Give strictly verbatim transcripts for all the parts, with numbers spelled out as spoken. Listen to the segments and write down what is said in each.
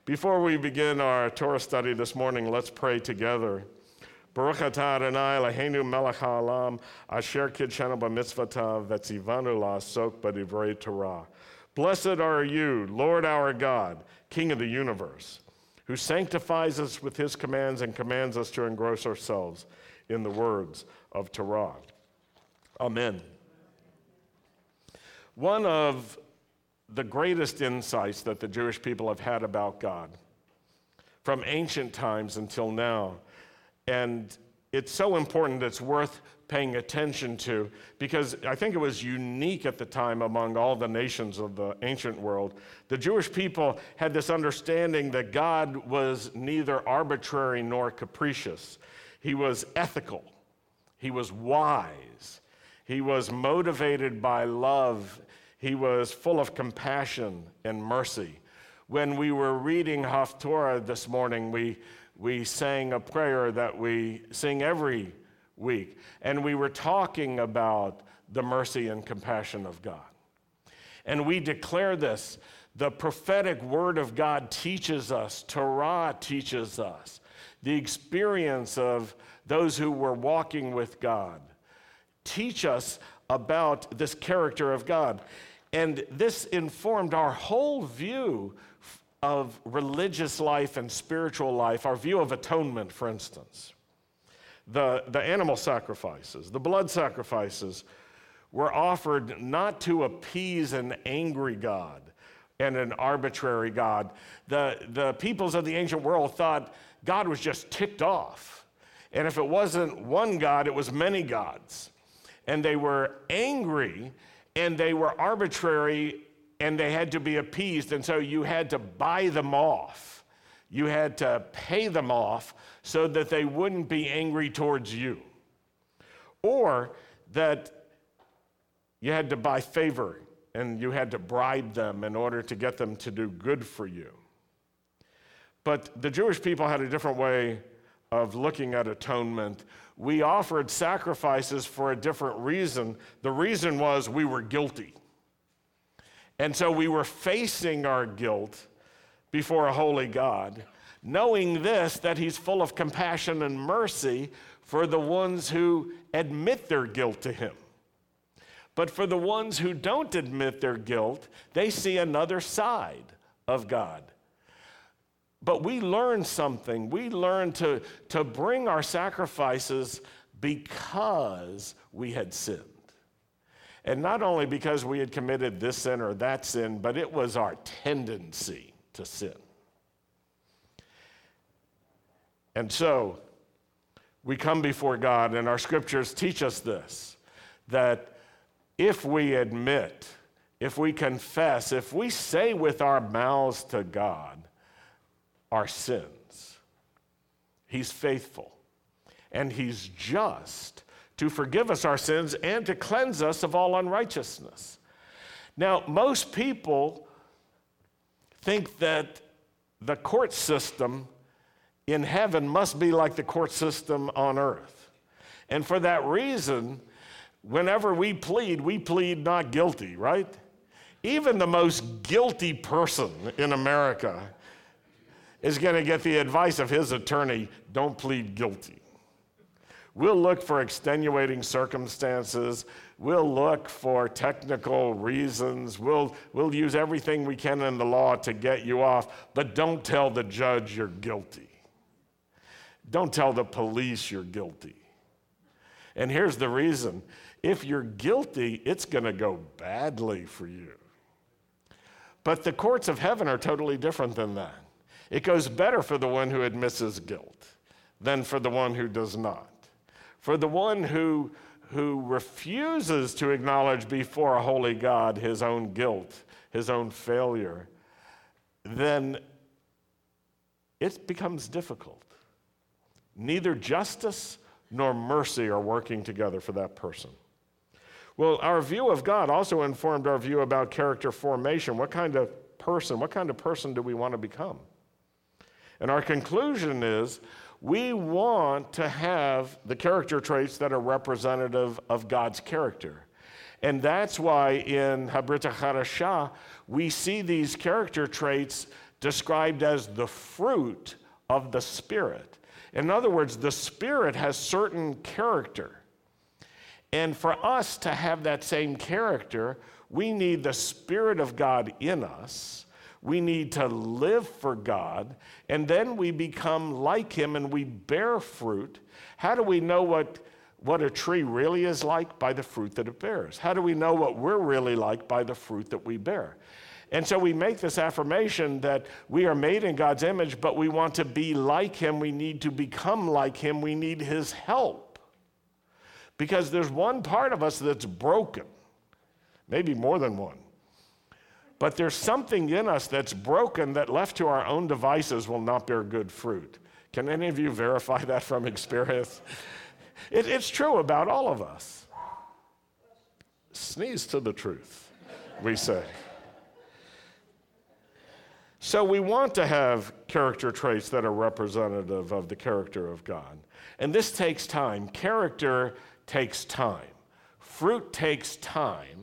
Before we begin our Torah study this morning, let's pray together. Baruch atah Adonai Eloheinu melech ha'olam, asher kidshanu b'mitzvotav v'tzivanu la'asok b'divrei Torah. Blessed are you, Lord our God, King of the universe, who sanctifies us with his commands and commands us to engross ourselves in the words of Torah. Amen. One of the greatest insights that the Jewish people have had about God from ancient times until now, and it's so important it's worth paying attention to because I think it was unique at the time among all the nations of the ancient world. The Jewish people had this understanding that God was neither arbitrary nor capricious. He was ethical. He was wise. He was motivated by love. He was full of compassion and mercy. When we were reading Haftorah this morning, we, we sang a prayer that we sing every week, and we were talking about the mercy and compassion of God. And we declare this, the prophetic word of God teaches us, Torah teaches us, the experience of those who were walking with God teach us about this character of God. And this informed our whole view of religious life and spiritual life, our view of atonement, for instance. The, the animal sacrifices, the blood sacrifices were offered not to appease an angry God and an arbitrary God. The, the peoples of the ancient world thought God was just ticked off. And if it wasn't one God, it was many gods. And they were angry and they were arbitrary, and they had to be appeased, and so you had to buy them off. You had to pay them off so that they wouldn't be angry towards you. Or that you had to buy favor, and you had to bribe them in order to get them to do good for you. But the Jewish people had a different way of looking at atonement. We offered sacrifices for a different reason. The reason was we were guilty. And so we were facing our guilt before a holy God, knowing this, that he's full of compassion and mercy for the ones who admit their guilt to him. But for the ones who don't admit their guilt, they see another side of God. But we learned something. We learned to, to bring our sacrifices because we had sinned. And not only because we had committed this sin or that sin, but it was our tendency to sin. And so we come before God, and our scriptures teach us this, that if we admit, if we confess, if we say with our mouths to God our sins, he's faithful and he's just to forgive us our sins and to cleanse us of all unrighteousness. Now, most people think that the court system in heaven must be like the court system on earth. And for that reason, whenever we plead, we plead not guilty, right? Even the most guilty person in America is going to get the advice of his attorney, don't plead guilty. We'll look for extenuating circumstances. We'll look for technical reasons. We'll, we'll use everything we can in the law to get you off, but don't tell the judge you're guilty. Don't tell the police you're guilty. And here's the reason. If you're guilty, it's going to go badly for you. But the courts of heaven are totally different than that. It goes better for the one who admits his guilt than for the one who does not. For the one who, who refuses to acknowledge before a holy God his own guilt, his own failure, then it becomes difficult. Neither justice nor mercy are working together for that person. Well, our view of God also informed our view about character formation. What kind of person, what kind of person do we want to become? And our conclusion is we want to have the character traits that are representative of God's character. And that's why in Habrit HaChadashah, we see these character traits described as the fruit of the Spirit. In other words, the Spirit has certain character. And for us to have that same character, we need the Spirit of God in us. We need to live for God, and then we become like him and we bear fruit. How do we know what, what a tree really is like? By the fruit that it bears. How do we know what we're really like? By the fruit that we bear. And so we make this affirmation that we are made in God's image, but we want to be like him. We need to become like him. We need his help. Because there's one part of us that's broken, maybe more than one. But there's something in us that's broken that left to our own devices will not bear good fruit. Can any of you verify that from experience? It, it's true about all of us. Sneeze to the truth, we say. So we want to have character traits that are representative of the character of God. And this takes time. Character takes time. Fruit takes time.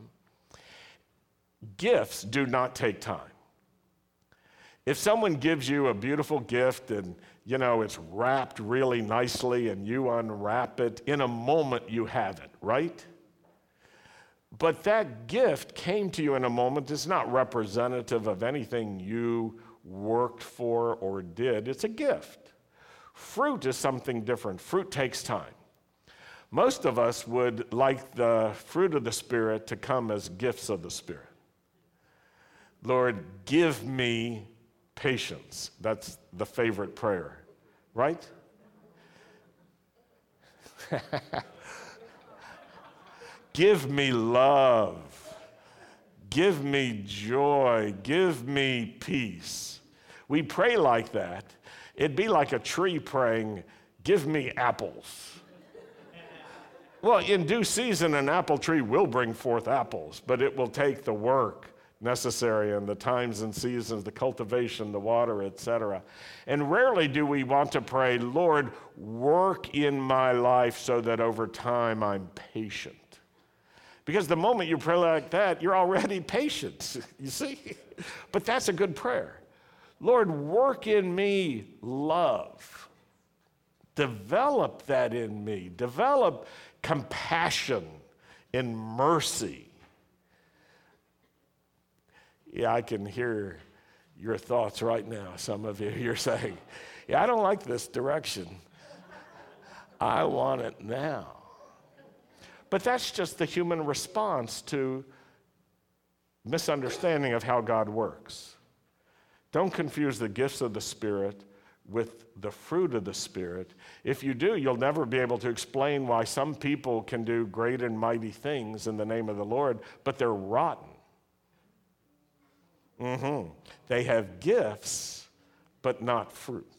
Gifts do not take time. If someone gives you a beautiful gift and, you know, it's wrapped really nicely and you unwrap it, in a moment you have it, right? But that gift came to you in a moment. It's not representative of anything you worked for or did. It's a gift. Fruit is something different. Fruit takes time. Most of us would like the fruit of the Spirit to come as gifts of the Spirit. Lord, give me patience. That's the favorite prayer, right? Give me love. Give me joy. Give me peace. We pray like that. It'd be like a tree praying, give me apples. Well, in due season, an apple tree will bring forth apples, but it will take the work necessary and the times and seasons, the cultivation, the water, et cetera. And rarely do we want to pray, Lord, work in my life so that over time I'm patient. Because the moment you pray like that, you're already patient, you see? But that's a good prayer. Lord, work in me love. Develop that in me. Develop compassion and mercy. Yeah, I can hear your thoughts right now. Some of you, you're saying, yeah, I don't like this direction. I want it now. But that's just the human response to misunderstanding of how God works. Don't confuse the gifts of the Spirit with the fruit of the Spirit. If you do, you'll never be able to explain why some people can do great and mighty things in the name of the Lord, but they're rotten. Mm-hmm. They have gifts, but not fruit.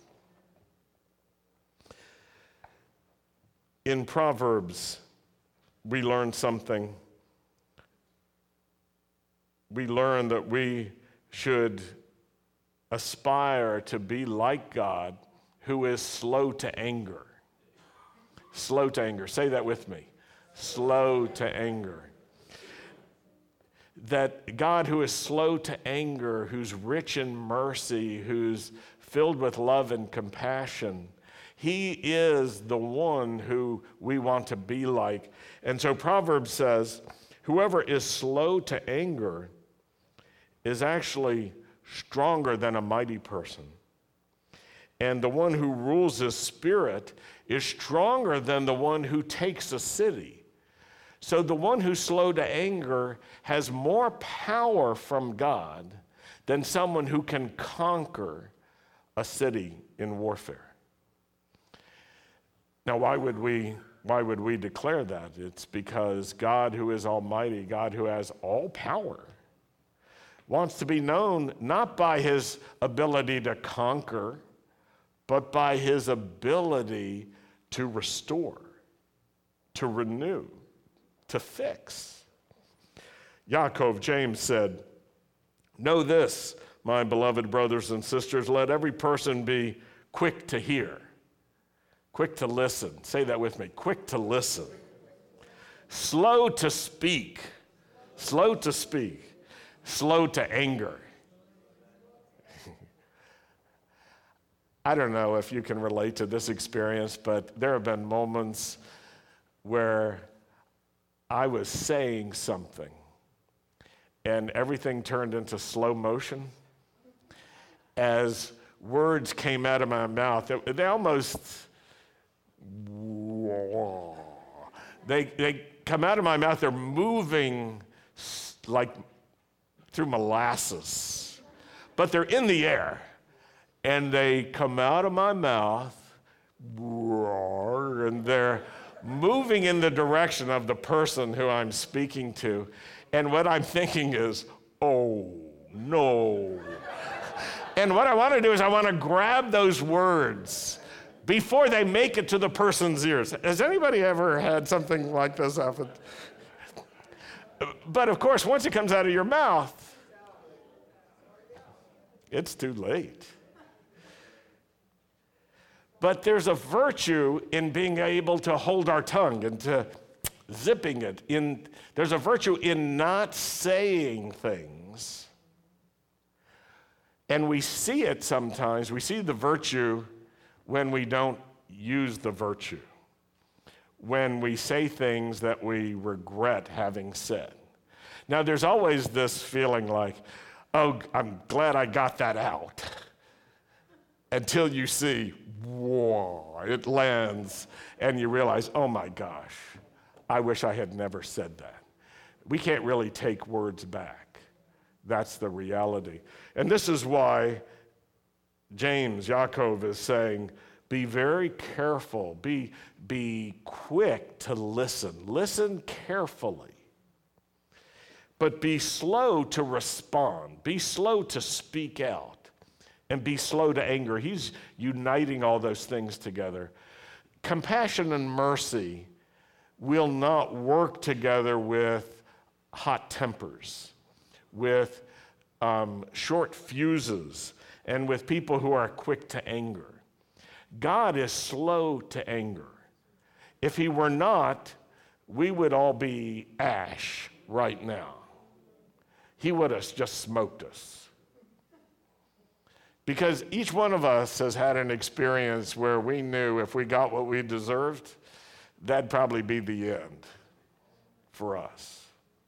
In Proverbs, we learn something. We learn that we should aspire to be like God, who is slow to anger. Slow to anger. Say that with me. Slow to anger. That God, who is slow to anger, who's rich in mercy, who's filled with love and compassion, he is the one who we want to be like. And so Proverbs says, whoever is slow to anger is actually stronger than a mighty person. And the one who rules his spirit is stronger than the one who takes a city. So the one who's slow to anger has more power from God than someone who can conquer a city in warfare. Now, why would we, why would we declare that? It's because God, who is almighty, God who has all power, wants to be known not by his ability to conquer, but by his ability to restore, to renew, to fix. Yaakov, James said, know this, my beloved brothers and sisters, let every person be quick to hear, quick to listen. Say that with me, quick to listen. Slow to speak, slow to speak, slow to anger. I don't know if you can relate to this experience, but there have been moments where I was saying something and everything turned into slow motion as words came out of my mouth. They, they almost, they, they come out of my mouth, they're moving like through molasses, but they're in the air. And they come out of my mouth, and they're moving in the direction of the person who I'm speaking to. And what I'm thinking is, oh, no. And what I want to do is I want to grab those words before they make it to the person's ears. Has anybody ever had something like this happen? But of course, once it comes out of your mouth, it's too late. But there's a virtue in being able to hold our tongue and to zipping it. In, there's a virtue in not saying things. And we see it sometimes. We see the virtue when we don't use the virtue. When we say things that we regret having said. Now, there's always this feeling like, oh, I'm glad I got that out. Until you see, whoa, it lands, and you realize, oh my gosh, I wish I had never said that. We can't really take words back. That's the reality. And this is why James, Yaakov is saying, be very careful, be, be quick to listen. Listen carefully. But be slow to respond. Be slow to speak out. And be slow to anger. He's uniting all those things together. Compassion and mercy will not work together with hot tempers, with um, short fuses, and with people who are quick to anger. God is slow to anger. If he were not, we would all be ash right now. He would have just smoked us. Because each one of us has had an experience where we knew if we got what we deserved, that'd probably be the end for us.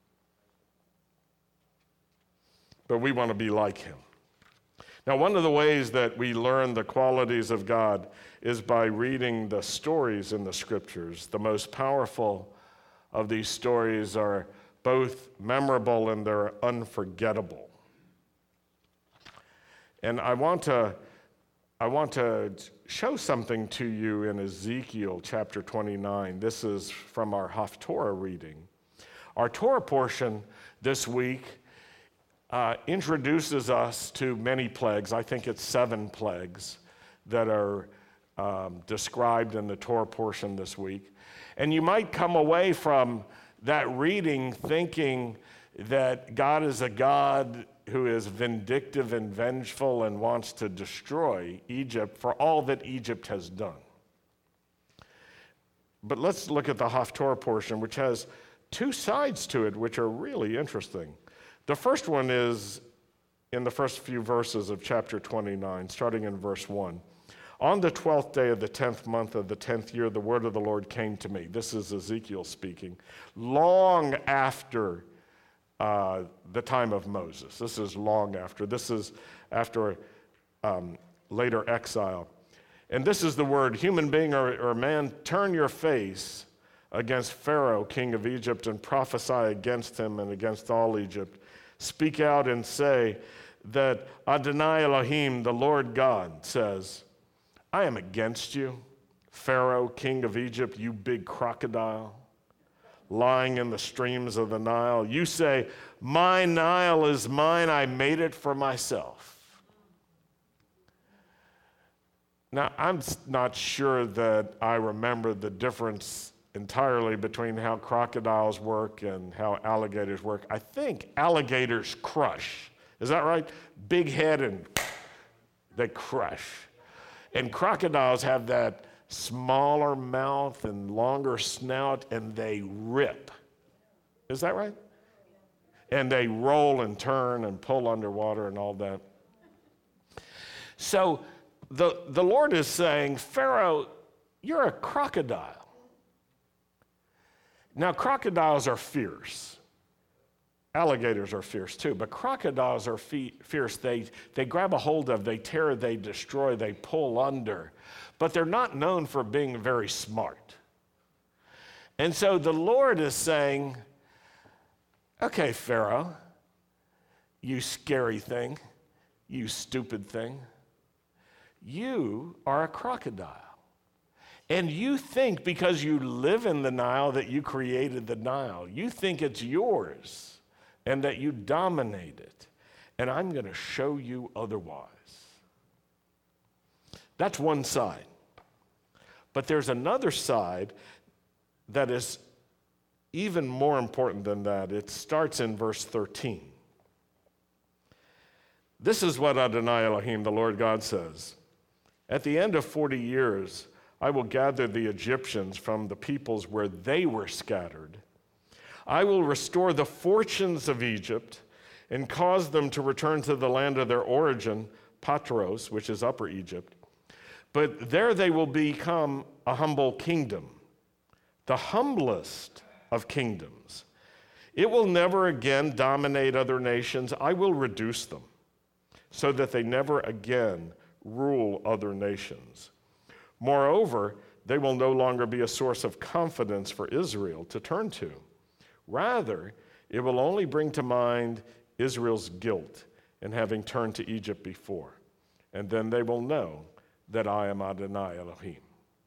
But we want to be like him. Now, one of the ways that we learn the qualities of God is by reading the stories in the scriptures. The most powerful of these stories are both memorable and they're unforgettable. And I want to, I want to show something to you in Ezekiel chapter twenty-nine. This is from our Haftorah reading. Our Torah portion this week uh, introduces us to many plagues. I think it's seven plagues that are um, described in the Torah portion this week. And you might come away from that reading thinking that God is a God who is vindictive and vengeful and wants to destroy Egypt for all that Egypt has done. But let's look at the Haftorah portion, which has two sides to it, which are really interesting. The first one is in the first few verses of chapter twenty-nine, starting in verse one. On the twelfth day of the tenth month of the tenth year, the word of the Lord came to me. This is Ezekiel speaking. Long after Uh, the time of Moses. This is long after. This is after um, later exile. And this is the word, human being or, or man, turn your face against Pharaoh, king of Egypt, and prophesy against him and against all Egypt. Speak out and say that Adonai Elohim, the Lord God, says, I am against you, Pharaoh, king of Egypt, you big crocodile, lying in the streams of the Nile. You say, my Nile is mine, I made it for myself. Now, I'm not sure that I remember the difference entirely between how crocodiles work and how alligators work. I think alligators crush. Is that right? Big head and they crush. And crocodiles have that smaller mouth and longer snout, and they rip. Is that right? And they roll and turn and pull underwater and all that. So the, the Lord is saying, Pharaoh, you're a crocodile. Now, crocodiles are fierce. Alligators are fierce too, but crocodiles are fe- fierce. They, they grab a hold of, they tear, they destroy, they pull under, but they're not known for being very smart. And so the Lord is saying, okay, Pharaoh, you scary thing, you stupid thing, you are a crocodile. And you think because you live in the Nile that you created the Nile. You think it's yours and that you dominate it. And I'm going to show you otherwise. That's one side. But there's another side that is even more important than that. It starts in verse thirteen. This is what Adonai Elohim, the Lord God, says. At the end of forty years, I will gather the Egyptians from the peoples where they were scattered. I will restore the fortunes of Egypt and cause them to return to the land of their origin, Patros, which is Upper Egypt. But there they will become a humble kingdom, the humblest of kingdoms. It will never again dominate other nations. I will reduce them so that they never again rule other nations. Moreover, they will no longer be a source of confidence for Israel to turn to. Rather, it will only bring to mind Israel's guilt in having turned to Egypt before. And then they will know that I am Adonai Elohim.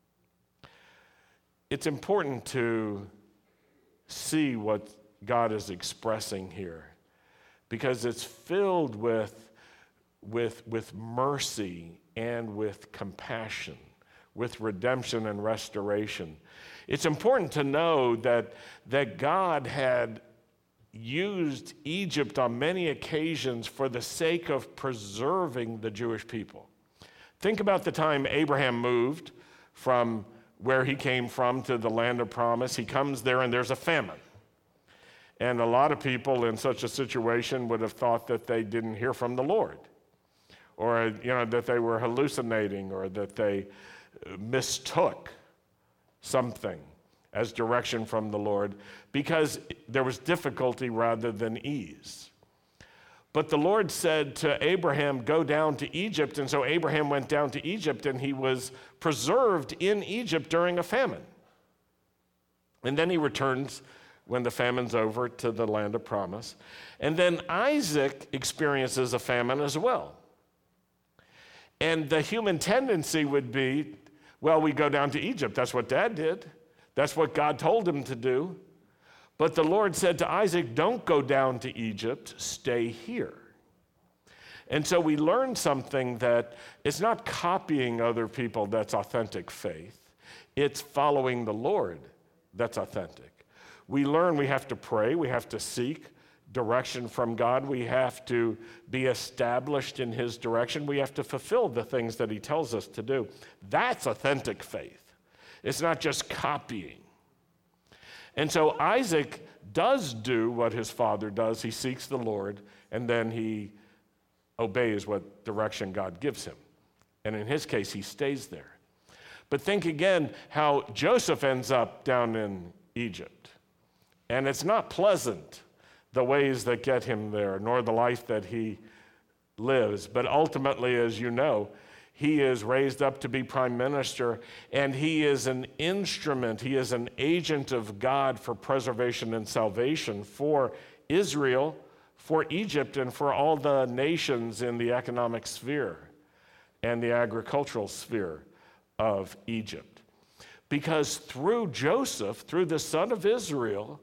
It's important to see what God is expressing here because it's filled with, with, with mercy and with compassion, with redemption and restoration. It's important to know that, that God had used Egypt on many occasions for the sake of preserving the Jewish people. Think about the time Abraham moved from where he came from to the land of promise. He comes there and there's a famine. And a lot of people in such a situation would have thought that they didn't hear from the Lord, or you know, that they were hallucinating, or that they mistook something as direction from the Lord because there was difficulty rather than ease. But the Lord said to Abraham, go down to Egypt. And so Abraham went down to Egypt and he was preserved in Egypt during a famine. And then he returns when the famine's over to the land of promise. And then Isaac experiences a famine as well. And the human tendency would be, well, we go down to Egypt. That's what Dad did. That's what God told him to do. But the Lord said to Isaac, don't go down to Egypt, stay here. And so we learned something that it's not copying other people that's authentic faith. It's following the Lord that's authentic. We learn we have to pray, we have to seek direction from God, we have to be established in His direction, we have to fulfill the things that He tells us to do. That's authentic faith. It's not just copying. And so Isaac does do what his father does. He seeks the Lord, and then he obeys what direction God gives him. And in his case, he stays there. But think again how Joseph ends up down in Egypt. And it's not pleasant, the ways that get him there, nor the life that he lives. But ultimately, as you know, he is raised up to be prime minister, and he is an instrument, he is an agent of God for preservation and salvation for Israel, for Egypt, and for all the nations in the economic sphere and the agricultural sphere of Egypt. Because through Joseph, through the son of Israel,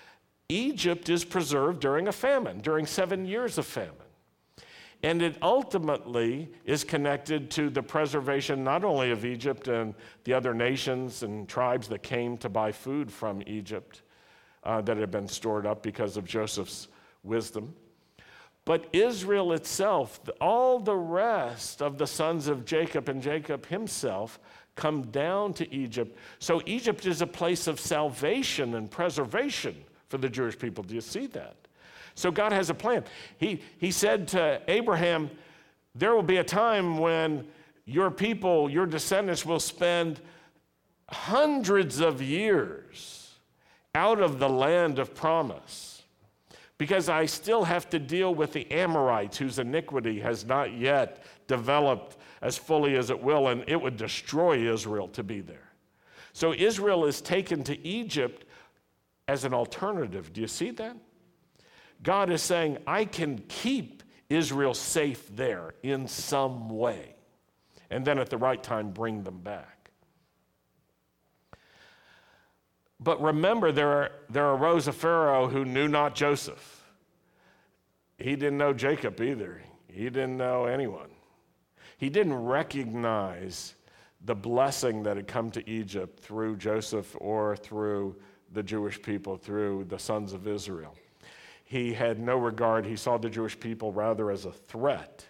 Egypt is preserved during a famine, during seven years of famine. And it ultimately is connected to the preservation not only of Egypt and the other nations and tribes that came to buy food from Egypt uh, that had been stored up because of Joseph's wisdom, but Israel itself, all the rest of the sons of Jacob and Jacob himself come down to Egypt. So Egypt is a place of salvation and preservation for the Jewish people. Do you see that? So God has a plan. He, he said to Abraham, there will be a time when your people, your descendants will spend hundreds of years out of the land of promise, because I still have to deal with the Amorites, whose iniquity has not yet developed as fully as it will, and it would destroy Israel to be there. So Israel is taken to Egypt as an alternative. Do you see that? God is saying, I can keep Israel safe there in some way, and then at the right time bring them back. But remember, there, are, there arose a Pharaoh who knew not Joseph. He didn't know Jacob either. He didn't know anyone. He didn't recognize the blessing that had come to Egypt through Joseph or through the Jewish people, through the sons of Israel. He had no regard. He saw the Jewish people rather as a threat.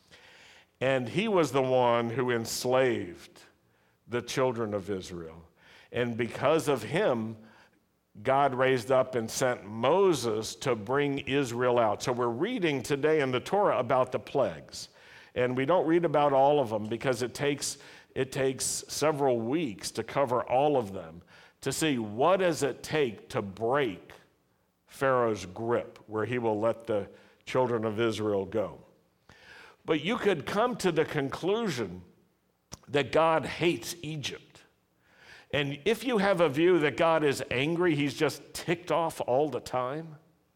And he was the one who enslaved the children of Israel. And because of him, God raised up and sent Moses to bring Israel out. So we're reading today in the Torah about the plagues. And we don't read about all of them because it takes, it takes several weeks to cover all of them, to see what does it take to break Pharaoh's grip, where he will let the children of Israel go. But you could come to the conclusion that God hates Egypt. And if you have a view that God is angry, he's just ticked off all the time,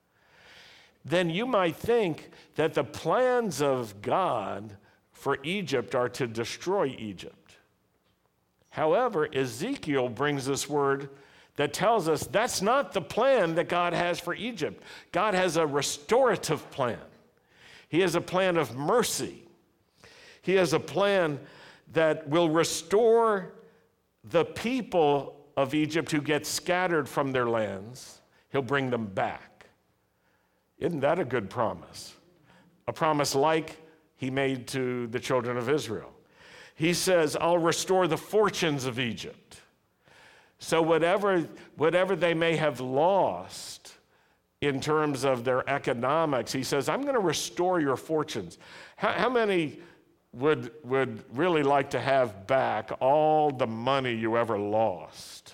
then you might think that the plans of God for Egypt are to destroy Egypt. However, Ezekiel brings this word that tells us that's not the plan that God has for Egypt. God has a restorative plan. He has a plan of mercy. He has a plan that will restore the people of Egypt who get scattered from their lands. He'll bring them back. Isn't that a good promise? A promise like he made to the children of Israel. He says, I'll restore the fortunes of Egypt. So whatever, whatever they may have lost in terms of their economics, he says, I'm going to restore your fortunes. How, how many would, would really like to have back all the money you ever lost?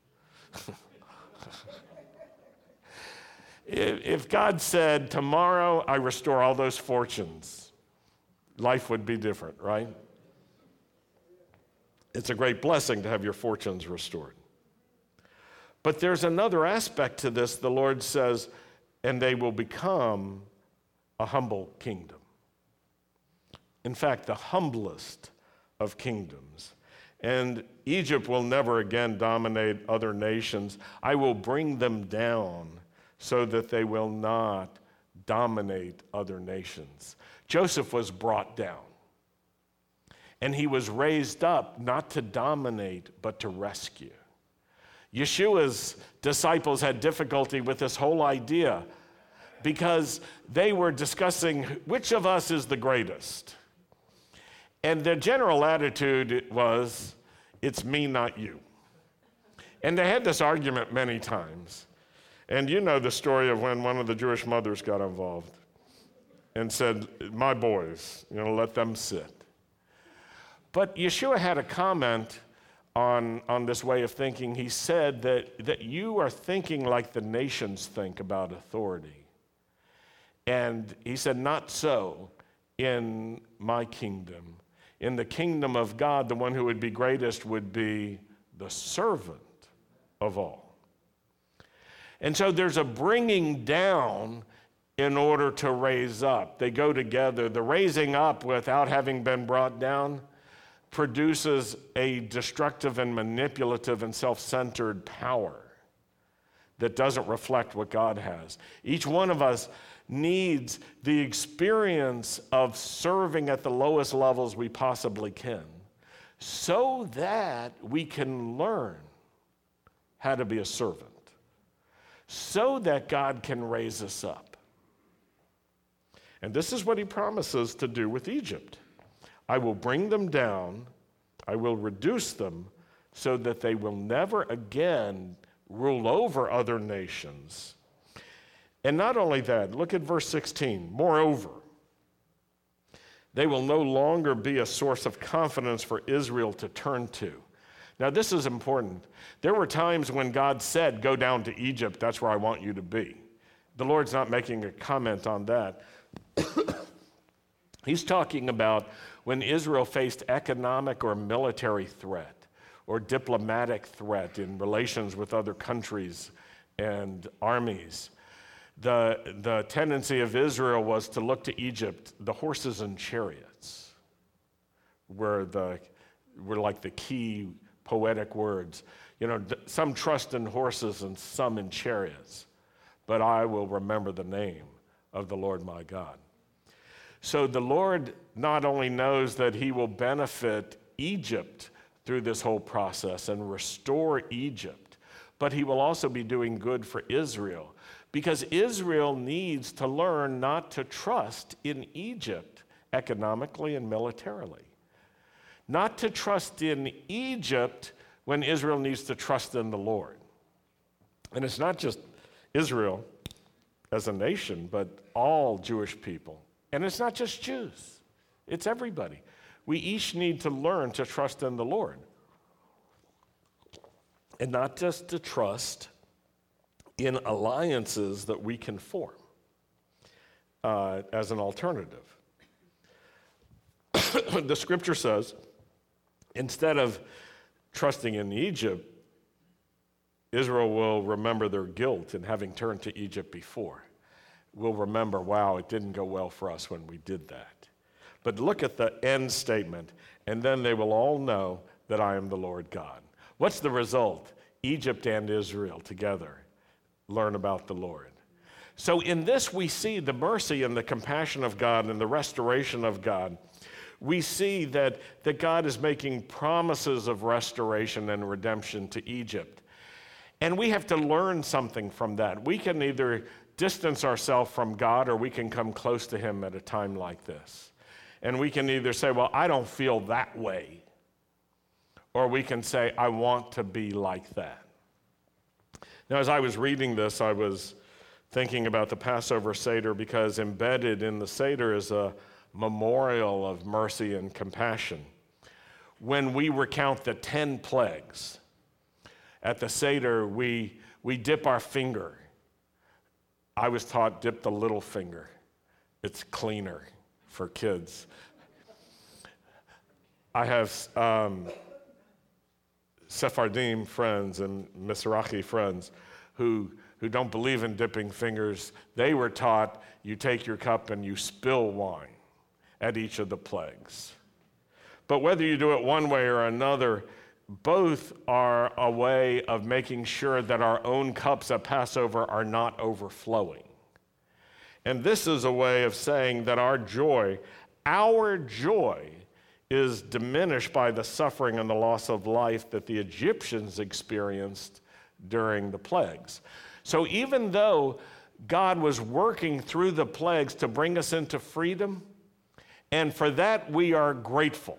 If God said, tomorrow I restore all those fortunes, life would be different, right? It's a great blessing to have your fortunes restored. But there's another aspect to this. The Lord says, and they will become a humble kingdom. In fact, the humblest of kingdoms. And Egypt will never again dominate other nations. I will bring them down so that they will not dominate other nations. Joseph was brought down. And he was raised up not to dominate, but to rescue. Yeshua's disciples had difficulty with this whole idea because they were discussing which of us is the greatest. And their general attitude was, it's me, not you. And they had this argument many times. And you know the story of when one of the Jewish mothers got involved and said, my boys, you know, let them sit. But Yeshua had a comment on, on this way of thinking. He said that, that you are thinking like the nations think about authority. And he said, not so in my kingdom. In the kingdom of God, the one who would be greatest would be the servant of all. And so there's a bringing down in order to raise up. They go together. The raising up without having been brought down produces a destructive and manipulative and self-centered power that doesn't reflect what God has. Each one of us needs the experience of serving at the lowest levels we possibly can so that we can learn how to be a servant, so that God can raise us up. And this is what he promises to do with Egypt. I will bring them down, I will reduce them so that they will never again rule over other nations. And not only that, look at verse sixteen. Moreover, They will no longer be a source of confidence for Israel to turn to. Now, this is important. There were times when God said, go down to Egypt, that's where I want you to be. The Lord's not making a comment on that. He's talking about when Israel faced economic or military threat or diplomatic threat in relations with other countries and armies. The, the tendency of Israel was to look to Egypt. The horses and chariots were, the, were like the key poetic words. You know, some trust in horses and some in chariots, but I will remember the name of the Lord my God. So the Lord not only knows that he will benefit Egypt through this whole process and restore Egypt, but he will also be doing good for Israel, because Israel needs to learn not to trust in Egypt economically and militarily. Not to trust in Egypt when Israel needs to trust in the Lord. And it's not just Israel as a nation, but all Jewish people. And it's not just Jews, it's everybody. We each need to learn to trust in the Lord. And not just to trust in alliances that we can form uh, as an alternative. The scripture says, instead of trusting in Egypt, Israel will remember their guilt in having turned to Egypt before. We'll remember, wow, it didn't go well for us when we did that. But look at the end statement, and then they will all know that I am the Lord God. What's the result? Egypt and Israel together learn about the Lord. So in this we see the mercy and the compassion of God and the restoration of God. We see that, that God is making promises of restoration and redemption to Egypt. And we have to learn something from that. We can either distance ourselves from God or we can come close to him at a time like this. And we can either say, well, I don't feel that way. Or we can say, I want to be like that. Now, as I was reading this, I was thinking about the Passover Seder, because embedded in the Seder is a memorial of mercy and compassion. When we recount the ten plagues, at the Seder, we, we dip our finger. I was taught dip the little finger. It's cleaner for kids. I have um, Sephardim friends and Mizrahi friends who, who don't believe in dipping fingers. They were taught you take your cup and you spill wine at each of the plagues. But whether you do it one way or another, both are a way of making sure that our own cups at Passover are not overflowing. And this is a way of saying that our joy, our joy, is diminished by the suffering and the loss of life that the Egyptians experienced during the plagues. So even though God was working through the plagues to bring us into freedom, and for that we are grateful,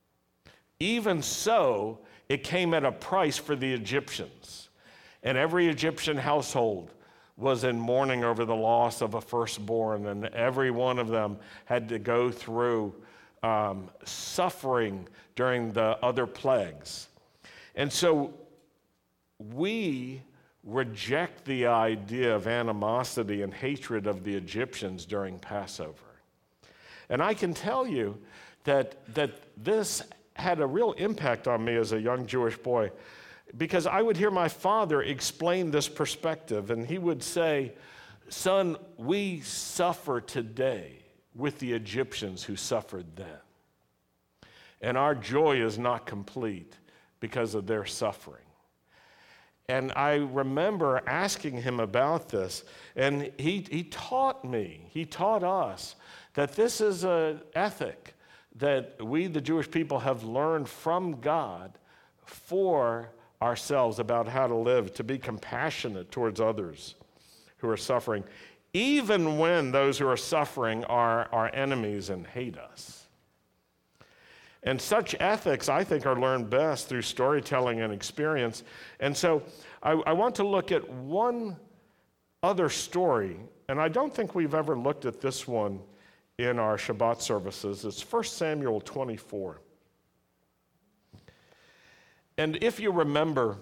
even so, it came at a price for the Egyptians. And every Egyptian household was in mourning over the loss of a firstborn, and every one of them had to go through um, suffering during the other plagues. And so we reject the idea of animosity and hatred of the Egyptians during Passover. And I can tell you that, that this had a real impact on me as a young Jewish boy, because I would hear my father explain this perspective, and he would say, son, we suffer today with the Egyptians who suffered then. And our joy is not complete because of their suffering. And I remember asking him about this, and he, he taught me, he taught us that this is an ethic that we, the Jewish people, have learned from God for ourselves about how to live, to be compassionate towards others who are suffering, even when those who are suffering are our enemies and hate us. And such ethics, I think, are learned best through storytelling and experience. And so I, I want to look at one other story, and I don't think we've ever looked at this one in our Shabbat services. It's First Samuel twenty-four. And if you remember,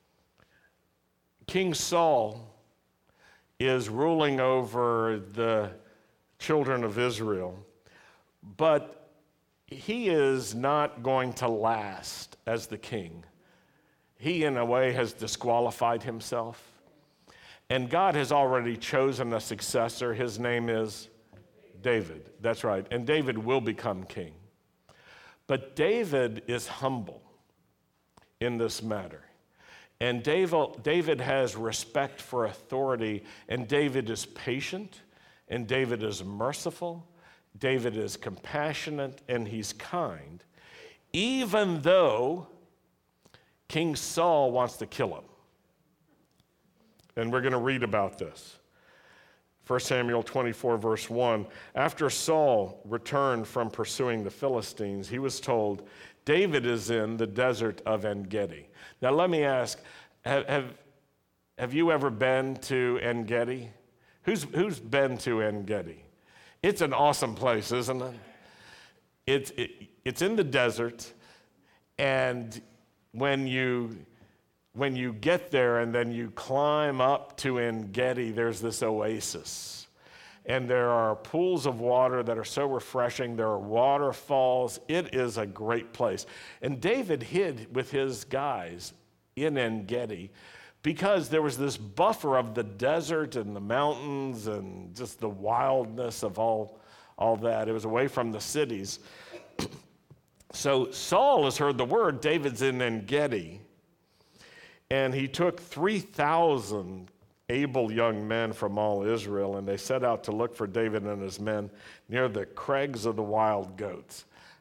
King Saul is ruling over the children of Israel, but he is not going to last as the king. He, in a way, has disqualified himself. And God has already chosen a successor. His name is David. That's right. And David will become king. But David is humble in this matter. And David, David has respect for authority, and David is patient, and David is merciful, David is compassionate, and he's kind, even though King Saul wants to kill him. And we're going to read about this. First Samuel twenty-four, verse one. After Saul returned from pursuing the Philistines, he was told, David is in the desert of En-Gedi. Now let me ask, have, have, have you ever been to En-Gedi? Who's, who's been to En-Gedi? It's an awesome place, isn't it? It's, it, it's in the desert, and when you, when you get there and then you climb up to En-Gedi, there's this oasis. And there are pools of water that are so refreshing. There are waterfalls. It is a great place. And David hid with his guys in En-Gedi because there was this buffer of the desert and the mountains and just the wildness of all, all that. It was away from the cities. So Saul has heard the word, David's in En-Gedi. And he took three thousand able young men from all Israel, and they set out to look for David and his men near the crags of the wild goats.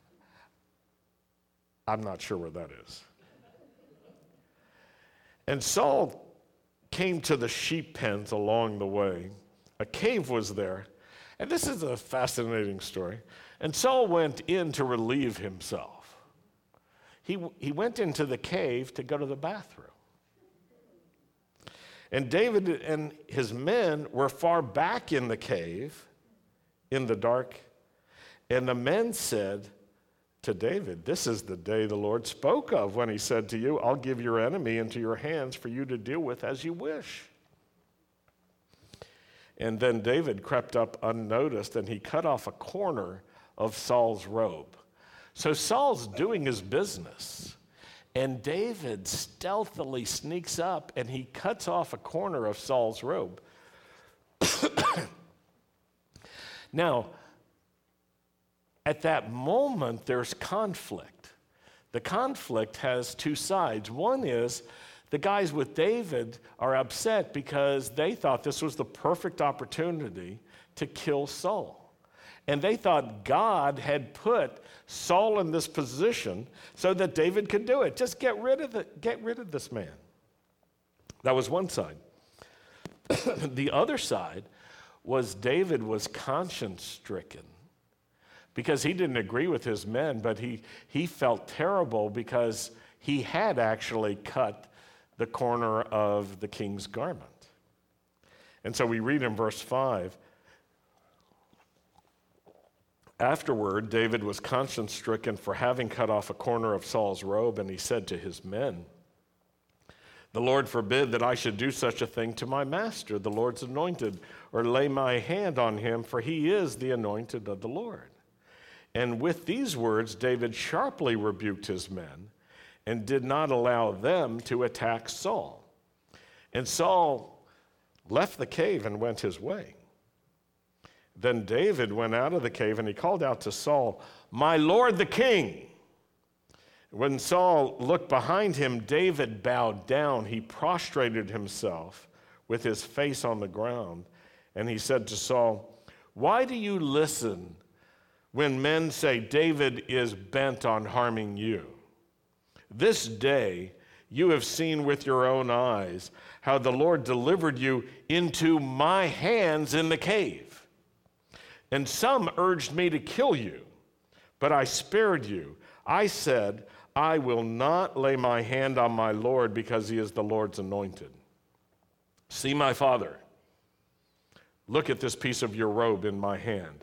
I'm not sure where that is. And Saul came to the sheep pens along the way. A cave was there, and this is a fascinating story. And Saul went in to relieve himself. He, he went into the cave to go to the bathroom. And David and his men were far back in the cave, in the dark. And the men said to David, this is the day the Lord spoke of when he said to you, I'll give your enemy into your hands for you to deal with as you wish. And then David crept up unnoticed, and he cut off a corner of Saul's robe. So Saul's doing his business. And David stealthily sneaks up and he cuts off a corner of Saul's robe. Now, at that moment, there's conflict. The conflict has two sides. One is the guys with David are upset because they thought this was the perfect opportunity to kill Saul. And they thought God had put Saul in this position so that David could do it. Just get rid of the, get rid of this man. That was one side. The other side was David was conscience-stricken because he didn't agree with his men, but he, he felt terrible because he had actually cut the corner of the king's garment. And so we read in verse five, afterward, David was conscience-stricken for having cut off a corner of Saul's robe, and he said to his men, the Lord forbid that I should do such a thing to my master, the Lord's anointed, or lay my hand on him, for he is the anointed of the Lord. And with these words, David sharply rebuked his men and did not allow them to attack Saul. And Saul left the cave and went his way. Then David went out of the cave and he called out to Saul, my Lord the king. When Saul looked behind him, David bowed down. He prostrated himself with his face on the ground. And he said to Saul, why do you listen when men say David is bent on harming you? This day you have seen with your own eyes how the Lord delivered you into my hands in the cave. And some urged me to kill you, but I spared you. I said, I will not lay my hand on my Lord because he is the Lord's anointed. See, my father, look at this piece of your robe in my hand.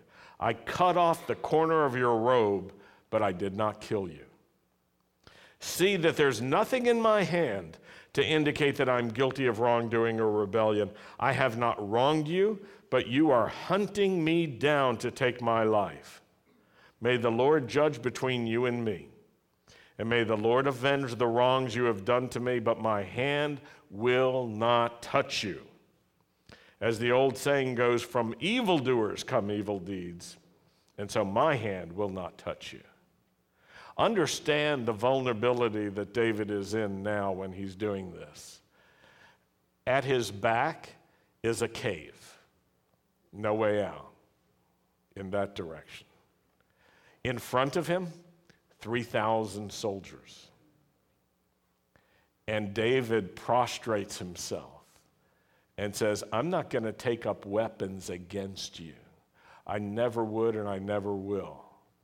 I cut off the corner of your robe, but I did not kill you. See that there's nothing in my hand to indicate that I'm guilty of wrongdoing or rebellion. I have not wronged you, but you are hunting me down to take my life. May the Lord judge between you and me, and may the Lord avenge the wrongs you have done to me, but my hand will not touch you. As the old saying goes, from evildoers come evil deeds, and so my hand will not touch you. Understand the vulnerability that David is in now when he's doing this. At his back is a cave. No way out in that direction. In front of him, three thousand soldiers. And David prostrates himself and says, I'm not going to take up weapons against you. I never would and I never will.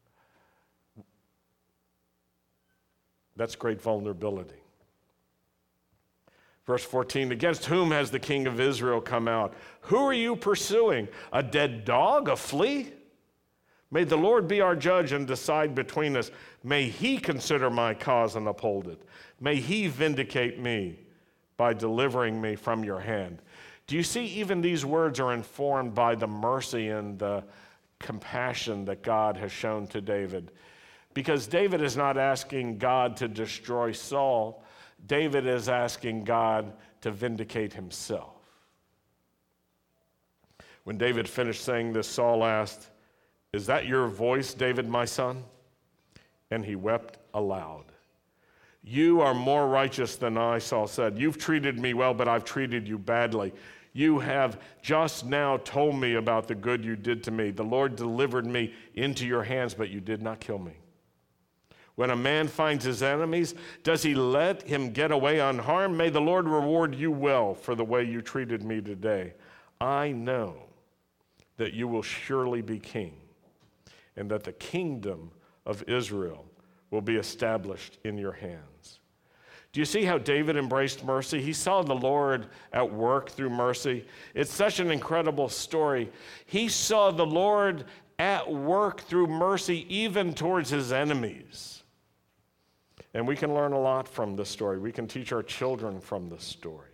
That's great vulnerability. Verse fourteen, against whom has the king of Israel come out? Who are you pursuing? A dead dog, a flea? May the Lord be our judge and decide between us. May he consider my cause and uphold it. May he vindicate me by delivering me from your hand. Do you see, even these words are informed by the mercy and the compassion that God has shown to David. Because David is not asking God to destroy Saul. David is asking God to vindicate himself. When David finished saying this, Saul asked, is that your voice, David, my son? And he wept aloud. You are more righteous than I, Saul said. You've treated me well, but I've treated you badly. You have just now told me about the good you did to me. The Lord delivered me into your hands, but you did not kill me. When a man finds his enemies, does he let him get away unharmed? May the Lord reward you well for the way you treated me today. I know that you will surely be king, and that the kingdom of Israel will be established in your hands. Do you see how David embraced mercy? He saw the Lord at work through mercy. It's such an incredible story. He saw the Lord at work through mercy even towards his enemies. And we can learn a lot from this story. We can teach our children from this story.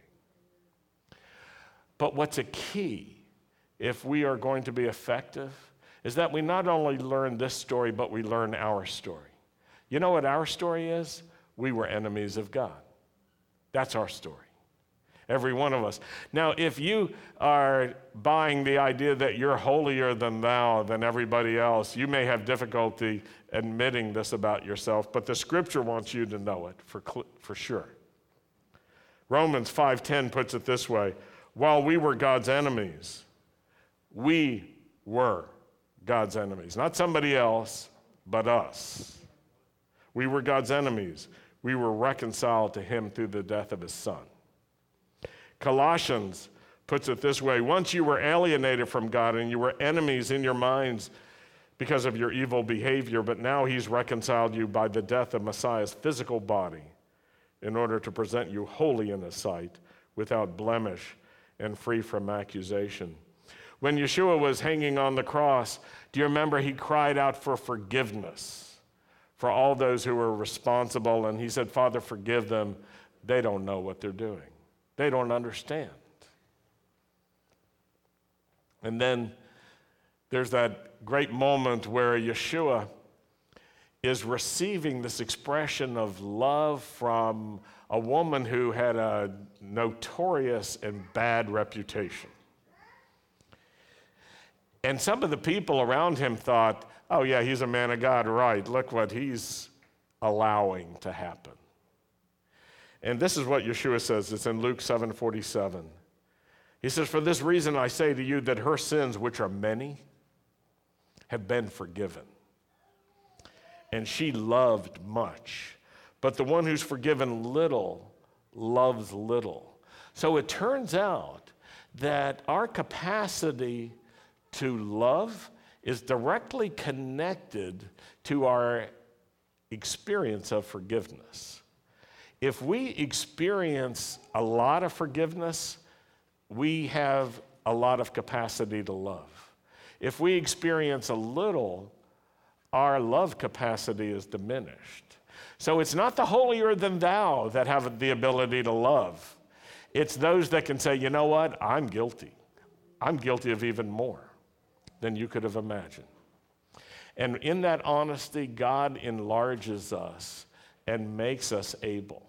But what's a key if we are going to be effective is that we not only learn this story, but we learn our story. You know what our story is? We were enemies of God. That's our story. Every one of us. Now, if you are buying the idea that you're holier than thou than everybody else, you may have difficulty admitting this about yourself, but the scripture wants you to know it for, for sure. Romans five ten puts it this way, while we were God's enemies, we were God's enemies. Not somebody else, but us. We were God's enemies. We were reconciled to him through the death of his son. Colossians puts it this way, once you were alienated from God and you were enemies in your minds because of your evil behavior, but now he's reconciled you by the death of Messiah's physical body in order to present you holy in his sight, without blemish and free from accusation. When Yeshua was hanging on the cross, do you remember he cried out for forgiveness for all those who were responsible, and he said, Father, forgive them. They don't know what they're doing. They don't understand. And then there's that great moment where Yeshua is receiving this expression of love from a woman who had a notorious and bad reputation. And some of the people around him thought, oh yeah, he's a man of God, right? Look what he's allowing to happen. And this is what Yeshua says. It's in Luke seven forty-seven. He says, for this reason I say to you that her sins, which are many, have been forgiven. And she loved much. But the one who's forgiven little loves little. So it turns out that our capacity to love is directly connected to our experience of forgiveness. If we experience a lot of forgiveness, we have a lot of capacity to love. if we experience a little, our love capacity is diminished. So it's not the holier than thou that have the ability to love. It's those that can say, you know what, I'm guilty. I'm guilty of even more than you could have imagined. And in that honesty, God enlarges us and makes us able.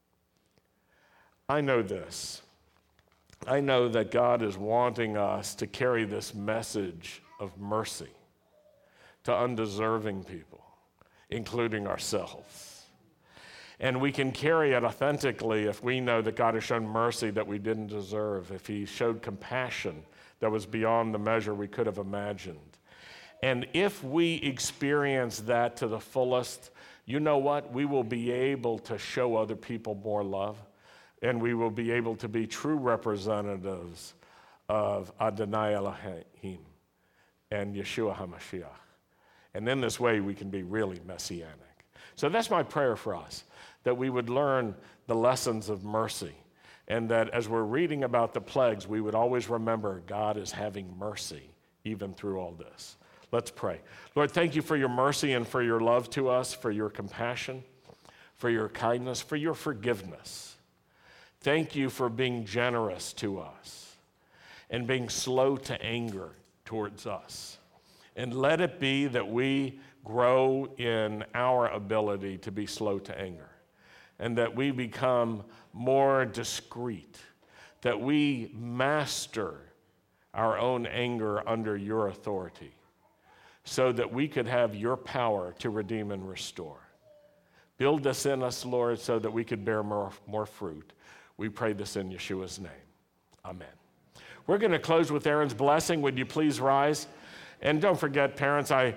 I know this. I know that God is wanting us to carry this message of mercy to undeserving people, including ourselves. And we can carry it authentically if we know that God has shown mercy that we didn't deserve, if he showed compassion that was beyond the measure we could have imagined. And if we experience that to the fullest, you know what? We will be able to show other people more love, and we will be able to be true representatives of Adonai Elohim and Yeshua HaMashiach. And in this way, we can be really messianic. So that's my prayer for us, that we would learn the lessons of mercy, and that as we're reading about the plagues, we would always remember God is having mercy even through all this. Let's pray. Lord, thank you for your mercy and for your love to us, for your compassion, for your kindness, for your forgiveness. Thank you for being generous to us and being slow to anger towards us. And let it be that we grow in our ability to be slow to anger, and that we become more discreet, that we master our own anger under your authority, so that we could have your power to redeem and restore. Build this in us, Lord, so that we could bear more, more fruit. We pray this in Yeshua's name. Amen. We're going to close with Aaron's blessing. Would you please rise? And don't forget, parents, I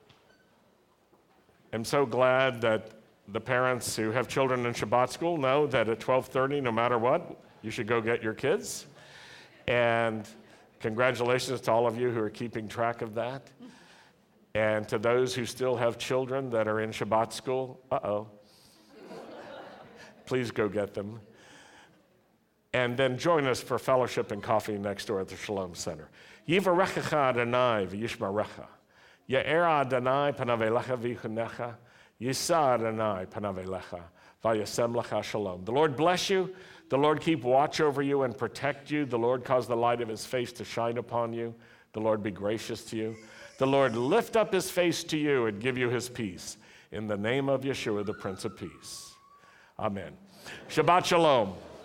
am so glad that the parents who have children in Shabbat school know that at twelve thirty, no matter what, you should go get your kids. And congratulations to all of you who are keeping track of that. And to those who still have children that are in Shabbat school, uh-oh, please go get them. And then join us for fellowship and coffee next door at the Shalom Center. Yivarechecha Adonai v'yishmerecha. Ye'era Adonai panav elecha v'yichunecha. Yisa Adonai panav elecha v'yasem lecha shalom. The Lord bless you. The Lord keep watch over you and protect you. The Lord cause the light of his face to shine upon you. The Lord be gracious to you. The Lord lift up his face to you and give you his peace. In the name of Yeshua, the Prince of Peace. Amen. Shabbat Shalom.